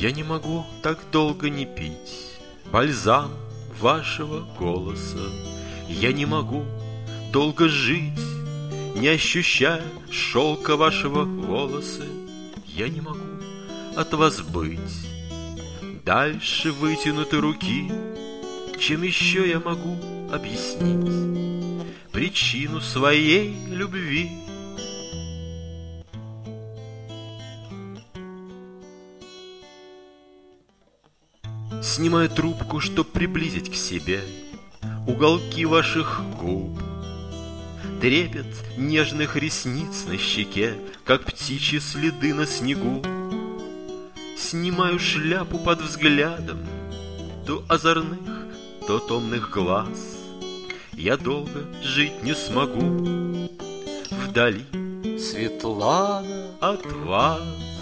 Я не могу так долго не пить бальзам вашего голоса. Я не могу долго жить, не ощущая шелка вашего волоса. Я не могу от вас быть дальше вытянутой руки. Чем еще я могу объяснить причину своей любви? Снимаю трубку, чтоб приблизить к себе уголки ваших губ, трепет нежных ресниц на щеке, как птичьи следы на снегу. Снимаю шляпу под взглядом то озорных, то томных глаз. Я долго жить не смогу вдали, Светлана, от вас.